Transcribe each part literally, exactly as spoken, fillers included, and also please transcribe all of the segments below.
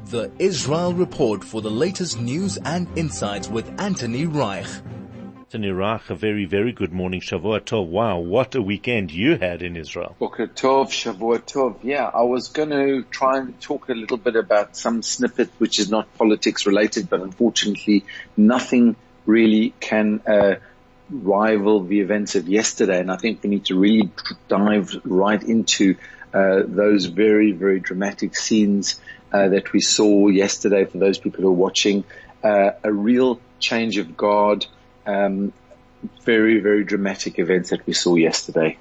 The Israel Report for the latest news and insights with Anthony Reich. Anthony Reich, a very, very good morning. Shavua Tov. Wow, what a weekend you had in Israel. Boker Tov, Shavua Tov. Yeah, I was going to try and talk a little bit about some snippet which is not politics related, but unfortunately nothing really can uh, rival the events of yesterday. And I think we need to really dive right into uh, those very, very dramatic scenes uh, that we saw yesterday for those people who are watching. Uh, a real change of guard. Um, very, very dramatic events that we saw yesterday.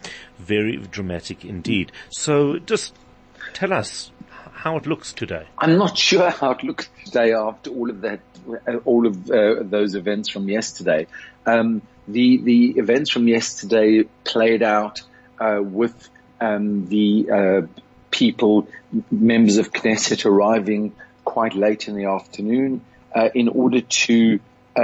Very dramatic indeed. So just tell us how it looks today. I'm not sure how it looks today after all of that, all of uh, those events from yesterday. Um, the, the events from yesterday played out, uh, with, um, the, uh, people, members of Knesset arriving quite late in the afternoon, uh, in order to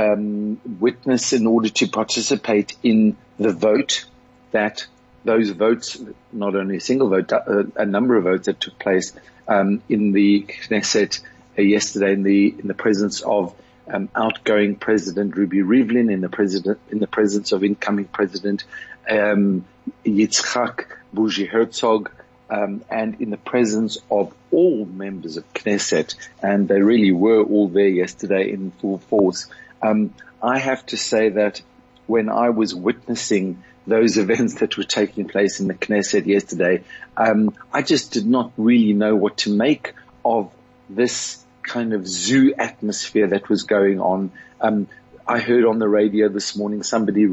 Um, witness in order to participate in the vote that those votes, not only a single vote, a, a number of votes that took place, um, in the Knesset uh, yesterday in the, in the presence of, um, outgoing President Ruby Rivlin, in the president, in the presence of incoming President, um, Yitzhak Bougie Herzog, um, and in the presence of all members of Knesset. And they really were all there yesterday in full force. Um, I have to say that when I was witnessing those events that were taking place in the Knesset yesterday, um, I just did not really know what to make of this kind of zoo atmosphere that was going on. Um, I heard on the radio this morning somebody,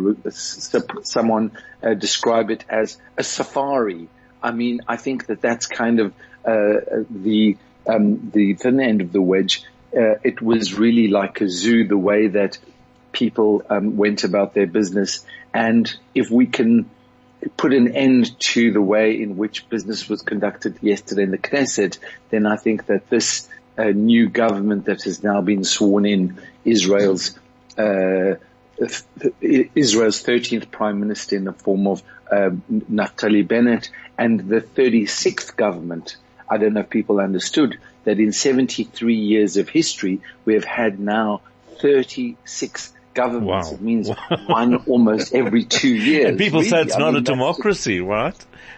someone uh, describe it as a safari. I mean, I think that that's kind of uh, the um, the thin end of the wedge. Uh, it was really like a zoo, the way that people um, went about their business. And if we can put an end to the way in which business was conducted yesterday in the Knesset, then I think that this uh, new government that has now been sworn in, Israel's uh, Israel's thirteenth prime minister in the form of uh, Naftali Bennett, and the thirty-sixth government. I don't know if people understood that in seventy-three years of history, we have had now thirty-six governments. Wow. It means one almost every two years. And people really. say it's I not mean, a democracy, right?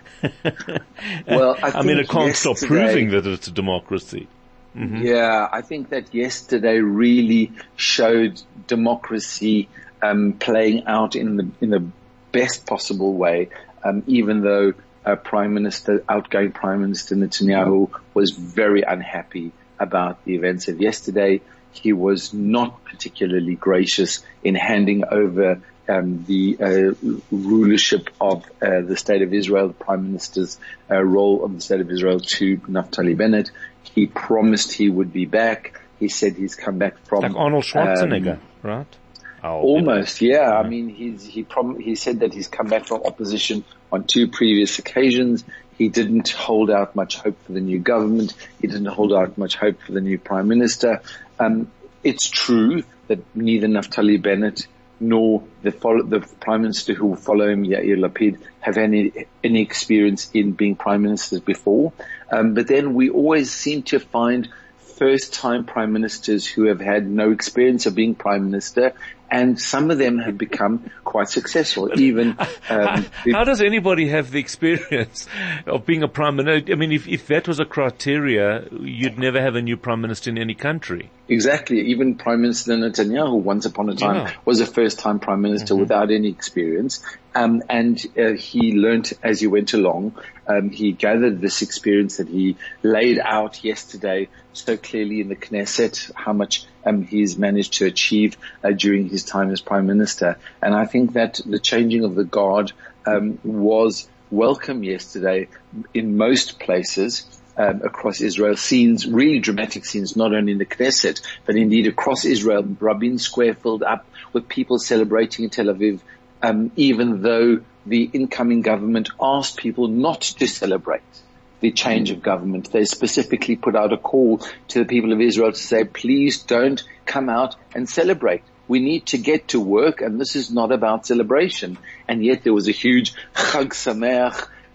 Well, I, I mean, it can't stop proving that it's a democracy. Mm-hmm. Yeah, I think that yesterday really showed democracy um, playing out in the in the best possible way, um, even though Uh, Prime Minister, outgoing Prime Minister Netanyahu was very unhappy about the events of yesterday. He was not particularly gracious in handing over um, the uh, rulership of uh, the State of Israel, the Prime Minister's uh, role of the State of Israel, to Naftali Bennett. He promised he would be back. He said he's come back from like Arnold Schwarzenegger, um, right? Almost, yeah. I mean, he's, he prom- he said that he's come back from opposition on two previous occasions. He didn't hold out much hope for the new government. He didn't hold out much hope for the new prime minister. Um, it's true that neither Naftali Bennett nor the, follow- the prime minister who will follow him, Yair Lapid, have any any experience in being prime ministers before. Um, but then we always seem to find first-time prime ministers who have had no experience of being prime minister, and some of them have become quite successful. Even um, how does anybody have the experience of being a prime minister? I mean, if, if that was a criteria, you'd never have a new prime minister in any country. Exactly. Even Prime Minister Netanyahu, once upon a time, yeah. was a first-time prime minister mm-hmm. without any experience, um, and uh, he learnt as he went along. Um, he gathered this experience that he laid out yesterday so clearly in the Knesset, how much um, he's managed to achieve uh, during his time as prime minister. And I think that the changing of the guard um, was welcome yesterday in most places. Um, across Israel, scenes, really dramatic scenes, not only in the Knesset, but indeed across Israel. Rabin Square filled up with people celebrating in Tel Aviv, um, even though the incoming government asked people not to celebrate the change of government. They specifically put out a call to the people of Israel to say, please don't come out and celebrate. We need to get to work, and this is not about celebration. And yet there was a huge Chag Sameach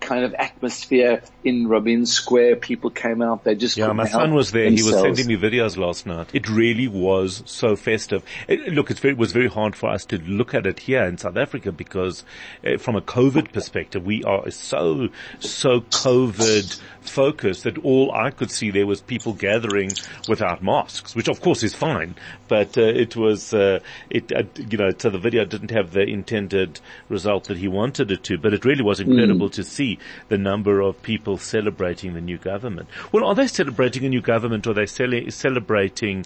kind of atmosphere in Rabin Square. People came out. They just yeah. My son was there. Themselves. He was sending me videos last night. It really was so festive. It, look, it's very, it was very hard for us to look at it here in South Africa because, uh, from a COVID perspective, we are so so COVID focused that all I could see there was people gathering without masks, which of course is fine, but uh, it was uh, it uh, you know so the video didn't have the intended result that he wanted it to, but it really was incredible mm. to see the number of people celebrating the new government. Well, are they celebrating a new government, or are they cele- celebrating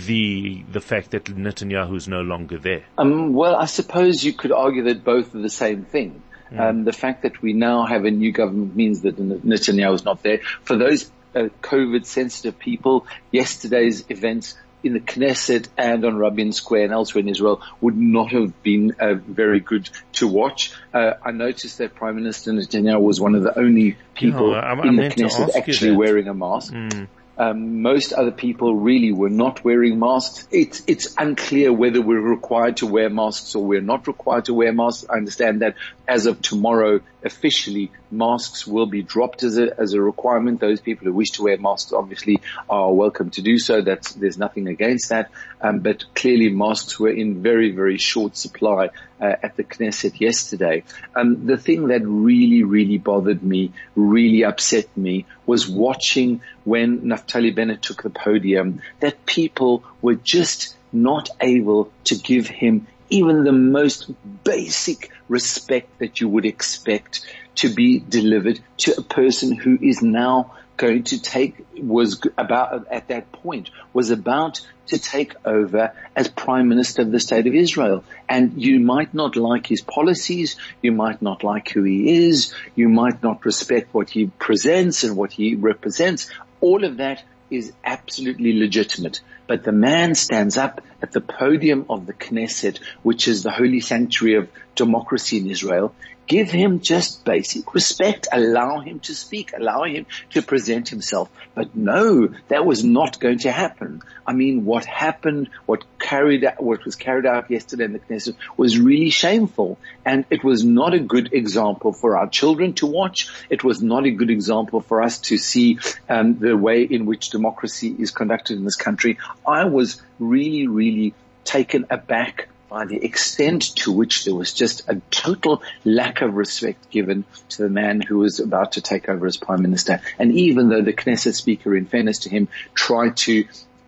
the the fact that Netanyahu is no longer there? Um, well, I suppose you could argue that both are the same thing. Mm. Um, the fact that we now have a new government means that Netanyahu is not there. For those uh, COVID-sensitive people, yesterday's events in the Knesset and on Rabin Square and elsewhere in Israel would not have been uh, very good to watch. Uh, I noticed that Prime Minister Netanyahu was one of the only people no, I, in I the Knesset actually wearing a mask. Mm. Um, most other people really were not wearing masks. It's, it's unclear whether we're required to wear masks or we're not required to wear masks. I understand that as of tomorrow, officially, masks will be dropped as a, as a requirement. Those people who wish to wear masks obviously are welcome to do so. That's, there's nothing against that. Um, but clearly masks were in very, very short supply, uh, at the Knesset yesterday. Um, the thing that really, really bothered me, really upset me, was watching when Naftali Bennett took the podium, that people were just not able to give him even the most basic respect that you would expect to be delivered to a person who is now going to take, was about, at that point, was about to take over as Prime Minister of the State of Israel. And you might not like his policies, you might not like who he is, you might not respect what he presents and what he represents. All of that is absolutely legitimate. But the man stands up at the podium of the Knesset, which is the holy sanctuary of democracy in Israel. Give him just basic respect. Allow him to speak. Allow him to present himself. But no, that was not going to happen. I mean, what happened, what carried out, what was carried out yesterday in the Knesset was really shameful. And it was not a good example for our children to watch. It was not a good example for us to see um, the way in which democracy is conducted in this country. I was really, really taken aback by the extent to which there was just a total lack of respect given to the man who was about to take over as Prime Minister. And even though the Knesset speaker, in fairness to him, tried to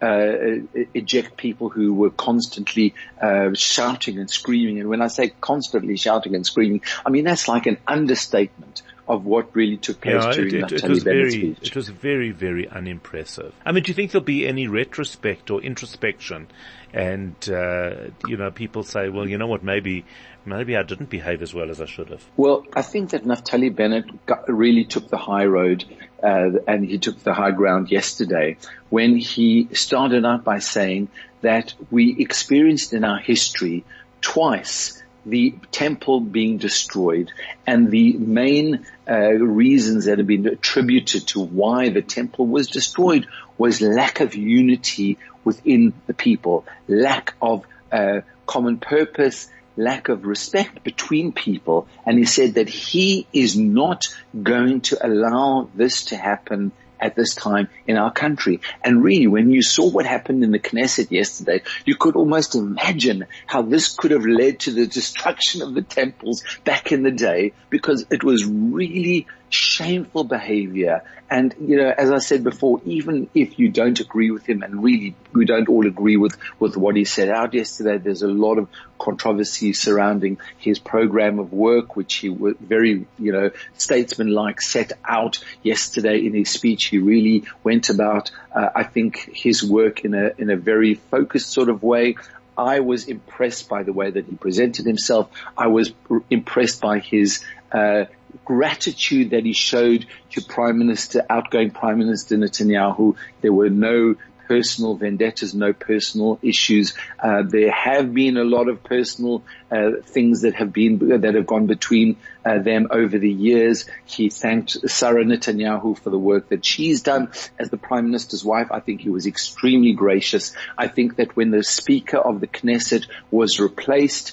uh eject people who were constantly uh shouting and screaming, and when I say constantly shouting and screaming, I mean that's like an understatement of what really took place yeah, during it, it, it was very, It was very, very unimpressive. I mean, do you think there'll be any retrospect or introspection? And, uh, you know, people say, well, you know what, maybe, maybe I didn't behave as well as I should have. Well, I think that Naftali Bennett got, really took the high road, uh, and he took the high ground yesterday when he started out by saying that we experienced in our history twice the temple being destroyed, and the main uh, reasons that have been attributed to why the temple was destroyed was lack of unity within the people, lack of uh, common purpose, lack of respect between people. And he said that he is not going to allow this to happen at this time in our country. And really, when you saw what happened in the Knesset yesterday, you could almost imagine how this could have led to the destruction of the temples back in the day, because it was really shameful behavior. And, you know, as I said before, even if you don't agree with him, and really we don't all agree with, with what he set out yesterday, there's a lot of controversy surrounding his program of work, which he was very, you know, statesman-like set out yesterday in his speech. He really went about, uh, I think, his work in a, in a very focused sort of way. I was impressed by the way that he presented himself. I was r- impressed by his, uh, gratitude that he showed to Prime Minister, outgoing Prime Minister Netanyahu. There were no personal vendettas, no personal issues. Uh, there have been a lot of personal uh, things that have been that have gone between uh, them over the years. He thanked Sarah Netanyahu for the work that she's done as the Prime Minister's wife. I think he was extremely gracious. I think that when the Speaker of the Knesset was replaced,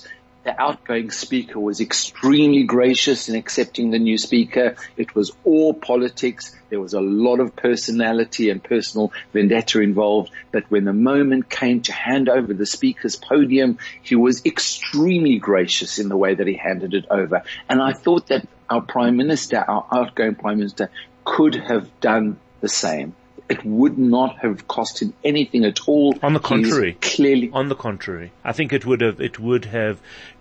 the outgoing speaker was extremely gracious in accepting the new speaker. It was all politics. There was a lot of personality and personal vendetta involved. But when the moment came to hand over the speaker's podium, he was extremely gracious in the way that he handed it over. And I thought that our Prime Minister, our outgoing Prime Minister, could have done the same. It would not have cost him anything at all. On the contrary, He's clearly, on the contrary, I think it would have it would have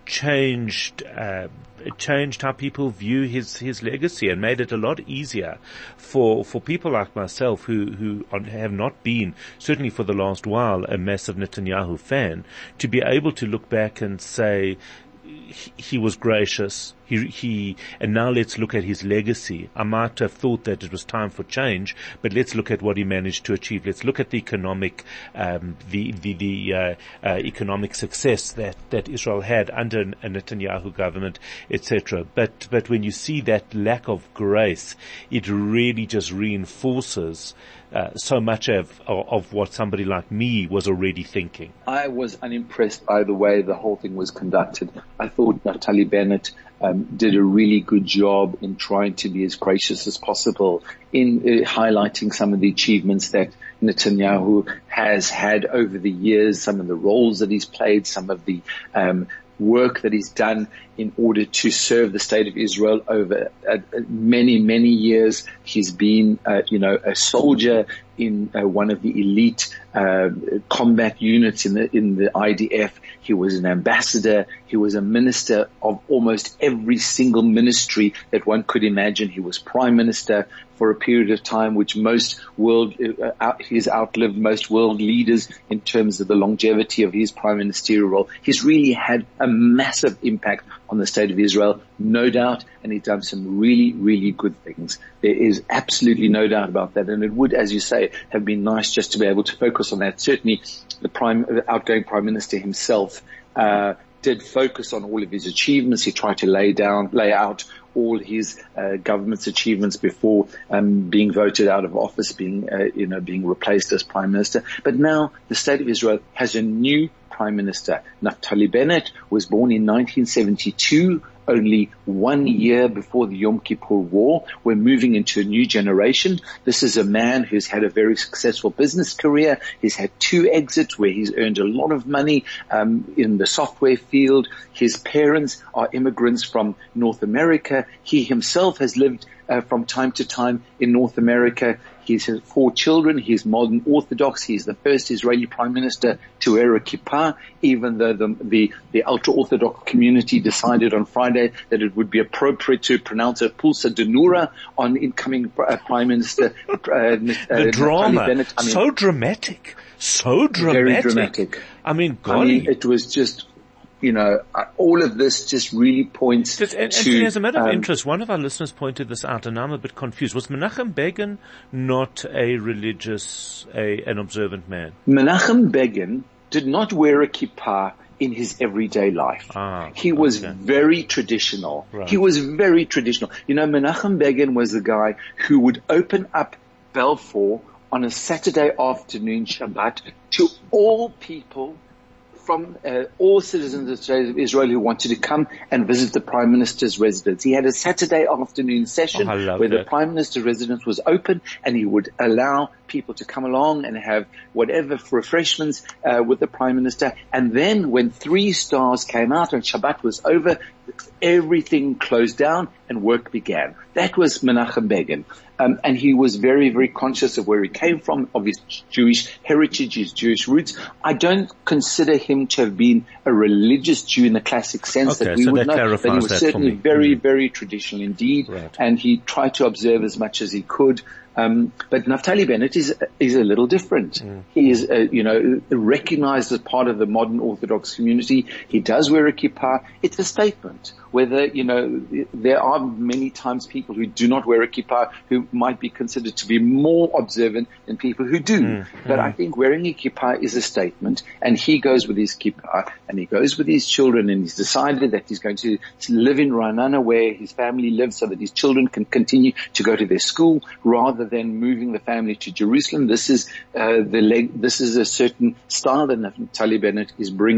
changed uh, it changed how people view his his legacy and made it a lot easier for for people like myself who who have not been, certainly for the last while, a massive Netanyahu fan, to be able to look back and say, He, he was gracious. He, he, and now let's look at his legacy. I might have thought that it was time for change, but let's look at what he managed to achieve. Let's look at the economic, um, the, the, the, uh, uh, economic success that, that Israel had under a Netanyahu government, et cetera. But, but when you see that lack of grace, it really just reinforces Uh, so much of, of what somebody like me was already thinking. I was unimpressed by the way the whole thing was conducted. I thought Naftali Bennett um, did a really good job in trying to be as gracious as possible in uh, highlighting some of the achievements that Netanyahu has had over the years, some of the roles that he's played, some of the um, work that he's done in order to serve the state of Israel over uh, many, many years. He's been, uh, you know, a soldier in uh, one of the elite uh, combat units in the in the I D F. He was an ambassador. He was a minister of almost every single ministry that one could imagine. He was prime minister for a period of time, which most world, uh, out, he's outlived most world leaders in terms of the longevity of his prime ministerial role. He's really had a massive impact on the state of Israel, no doubt, and he's done some really, really good things. There is absolutely no doubt about that, and it would, as you say, have been nice just to be able to focus on that. Certainly, the prime, the outgoing prime minister himself uh, did focus on all of his achievements. He tried to lay down, lay out all his uh, government's achievements before um, being voted out of office, being uh, you know being replaced as prime minister. But now the state of Israel has a new prime minister. Naftali Bennett was born in nineteen seventy-two, only one year before the Yom Kippur War. We're moving into a new generation. This is a man who's had a very successful business career. He's had two exits where he's earned a lot of money um, in the software field. His parents are immigrants from North America. He himself has lived uh, from time to time in North America. He's had four children. He's modern Orthodox. He's the first Israeli prime minister to wear a kippah, even though the, the, the ultra-Orthodox community decided on Friday that it would be appropriate to pronounce a pulsa de nura on incoming uh, prime minister. Uh, the uh, drama. Bennett. I mean, so dramatic. So dramatic. Very dramatic. I mean, golly. I mean, it was just... You know, all of this just really points just, and, to... And as a matter of um, interest, one of our listeners pointed this out, and I'm a bit confused. Was Menachem Begin not a religious, a, an observant man? Menachem Begin did not wear a kippah in his everyday life. Ah, he was okay. very traditional. Right. He was very traditional. You know, Menachem Begin was the guy who would open up Balfour on a Saturday afternoon, Shabbat, to all people from uh, all citizens of the state of Israel who wanted to come and visit the Prime Minister's residence. He had a Saturday afternoon session oh, where that. the Prime Minister's residence was open, and he would allow people to come along and have whatever refreshments uh, with the Prime Minister. And then when three stars came out and Shabbat was over, everything closed down and work began. That was Menachem Begin. Um, and he was very, very conscious of where he came from, of his Jewish heritage, his Jewish roots. I don't consider him to have been a religious Jew in the classic sense okay, that we so would that know, but he was certainly very, mm. very traditional indeed. Right. And he tried to observe as much as he could. Um, but Naftali Bennett is is a little different. Mm. He is, uh, you know, recognized as part of the modern Orthodox community. He does wear a kippah. It's a statement. Whether, you know, there are many times people who do not wear a kippah who might be considered to be more observant than people who do. Mm. But mm. I think wearing a kippah is a statement, and he goes with his kippah, and he goes with his children, and he's decided that he's going to live in Ra'anana where his family lives so that his children can continue to go to their school rather than moving the family to Jerusalem. This is uh, the leg, this is a certain style that Naftali Bennett is bringing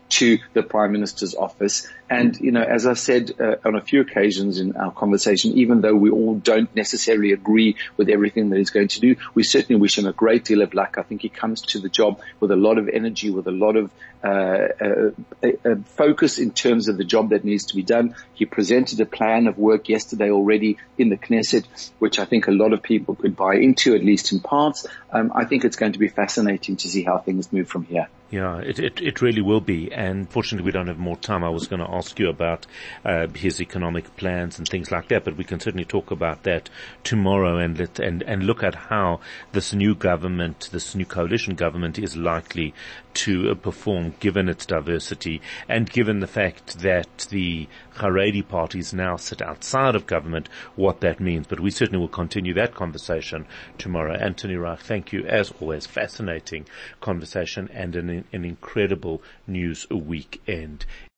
to the Prime Minister's office. And, you know, as I said uh, on a few occasions in our conversation, even though we all don't necessarily agree with everything that he's going to do, we certainly wish him a great deal of luck. I think he comes to the job with a lot of energy, with a lot of uh, uh, uh, focus in terms of the job that needs to be done. He presented a plan of work yesterday already in the Knesset, which I think a lot of people could buy into, at least in parts. Um, I think it's going to be fascinating to see how things move from here. Yeah, it, it, it really will be. And fortunately, we don't have more time. I was going to ask you about uh, his economic plans and things like that, but we can certainly talk about that tomorrow and let, and, and look at how this new government, this new coalition government is likely to uh, perform given its diversity and given the fact that the Haredi parties now sit outside of government, what that means. But we certainly will continue that conversation tomorrow. Anthony Reich, thank you as always. Fascinating conversation and an, an incredible news weekend.